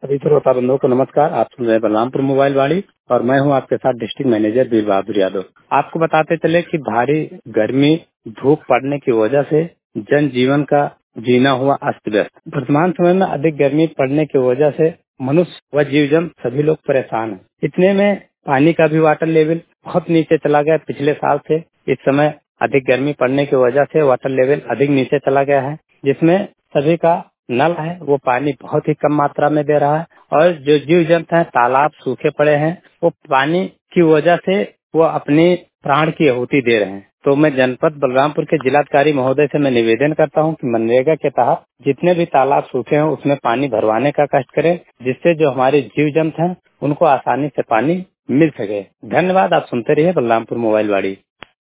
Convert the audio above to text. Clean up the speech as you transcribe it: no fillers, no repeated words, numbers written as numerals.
सभी श्रोता बंधुओं को नमस्कार। आप सुन रहे हैं बलरामपुर मोबाइल वाणी और मैं हूं आपके साथ डिस्ट्रिक्ट मैनेजर वीर बहादुर यादव। आपको बताते चले कि भारी गर्मी धूप पड़ने की वजह से जनजीवन का जीना हुआ अस्त व्यस्त। वर्तमान समय में अधिक गर्मी पड़ने की वजह से मनुष्य व जीव जंतु सभी लोग परेशान हैं। इतने में पानी का भी वाटर लेवल बहुत नीचे चला गया। पिछले साल से इस समय अधिक गर्मी पड़ने की वजह से वाटर लेवल अधिक नीचे चला गया है, जिसमें सभी का नल है वो पानी बहुत ही कम मात्रा में दे रहा है और जो जीव जंतु हैं तालाब सूखे पड़े हैं, वो पानी की वजह से वो अपनी प्राण की आहुति दे रहे हैं। तो मैं जनपद बलरामपुर के जिलाधिकारी महोदय से मैं निवेदन करता हूं कि मनरेगा के तहत जितने भी तालाब सूखे हैं उसमें पानी भरवाने का कष्ट करें, जिससे जो हमारे जीव जंतु हैं उनको आसानी से पानी मिल सके। धन्यवाद। आप सुनते रहिए बलरामपुर मोबाइल वाणी।